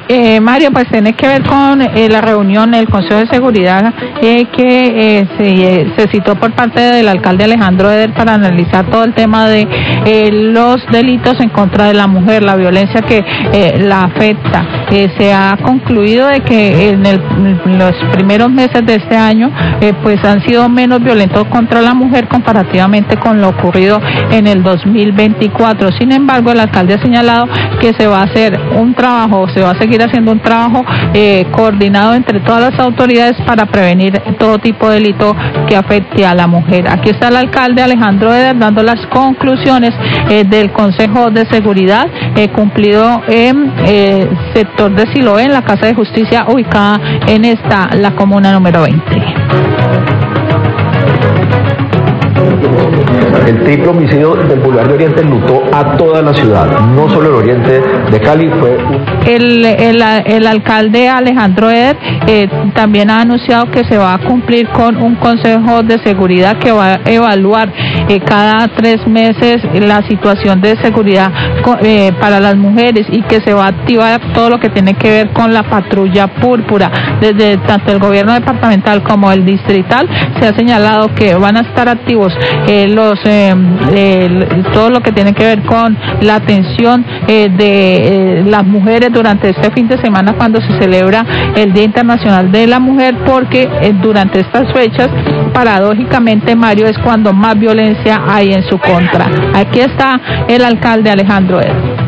Mario, pues tiene que ver con la reunión del Consejo de Seguridad que se citó por parte del alcalde Alejandro Eder para analizar todo el tema de los delitos en contra de la mujer, la violencia que la afecta. Se ha concluido de que en los primeros meses de este año pues han sido menos violentos contra la mujer comparativamente con lo ocurrido en el 2024. Sin embargo, el alcalde ha señalado que se va a hacer un trabajo, se va a seguir haciendo un trabajo coordinado entre todas las autoridades para prevenir todo tipo de delito que afecte a la mujer. Aquí está el alcalde Alejandro Eder dando las conclusiones del Consejo de Seguridad cumplido en sector de Siloé, en la Casa de Justicia ubicada en la comuna número 20. El triple homicidio del Boulevard de Oriente enlutó a toda la ciudad, no solo el oriente de Cali. El alcalde Alejandro Eder también ha anunciado que se va a cumplir con un consejo de seguridad que va a evaluar cada 3 meses la situación de seguridad para las mujeres y que se va a activar todo lo que tiene que ver con la patrulla púrpura. Desde tanto el gobierno departamental como el distrital se ha señalado que van a estar activos todo lo que tiene que ver con la atención de las mujeres durante este fin de semana cuando se celebra el Día Internacional de la Mujer, porque durante estas fechas, paradójicamente, Mario, es cuando más violencia hay en su contra. Aquí está el alcalde Alejandro Eder.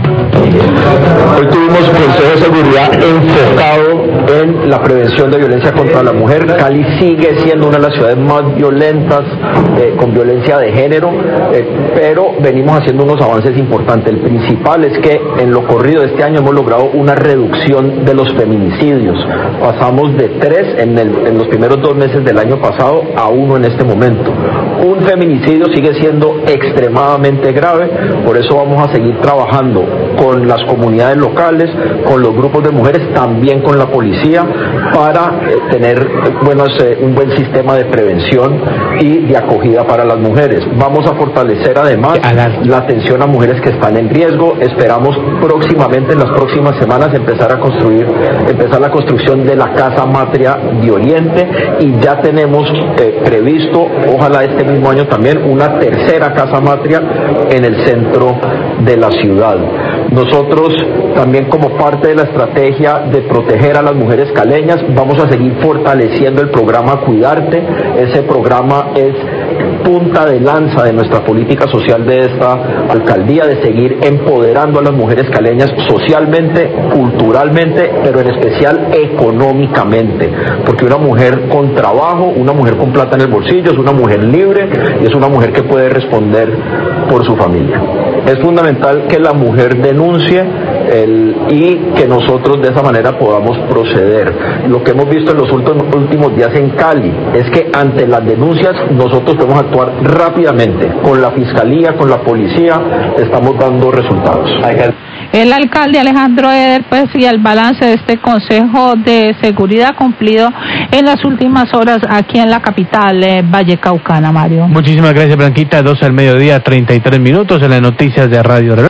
Hoy tuvimos un Consejo de Seguridad enfocado en la prevención de violencia contra la mujer. Cali sigue siendo una de las ciudades más violentas con violencia de género, pero venimos haciendo unos avances importantes. El principal es que en lo corrido de este año hemos logrado una reducción de los feminicidios. Pasamos de 3 en los primeros 2 meses del año pasado a 1 en este momento. Un feminicidio sigue siendo extremadamente grave, por eso vamos a seguir trabajando con las comunidades locales, con los grupos de mujeres, también con la policía, para tener un buen sistema de prevención y de acogida para las mujeres. Vamos a fortalecer además la atención a mujeres que están en riesgo. Esperamos próximamente, en las próximas semanas, empezar la construcción de la Casa Matria de Oriente, y ya tenemos previsto, ojalá este mismo año también, una tercera Casa Matria en el centro de la ciudad. Nosotros también, como parte de la estrategia de proteger a las mujeres caleñas, vamos a seguir fortaleciendo el programa Cuidarte. Ese programa es punta de lanza de nuestra política social de esta alcaldía, de seguir empoderando a las mujeres caleñas socialmente, culturalmente, pero en especial económicamente, porque una mujer con trabajo, una mujer con plata en el bolsillo, es una mujer libre y es una mujer que puede responder por su familia. Es fundamental que la mujer denuncie y que nosotros de esa manera podamos proceder. Lo que hemos visto en los últimos días en Cali es que ante las denuncias nosotros podemos actuar rápidamente. Con la fiscalía, con la policía, estamos dando resultados. El alcalde Alejandro Eder, pues, y el balance de este Consejo de Seguridad cumplido en las últimas horas aquí en la capital vallecaucana, Mario. Muchísimas gracias, Blanquita. 12 al mediodía, 33 minutos en las noticias de Radio Reloj.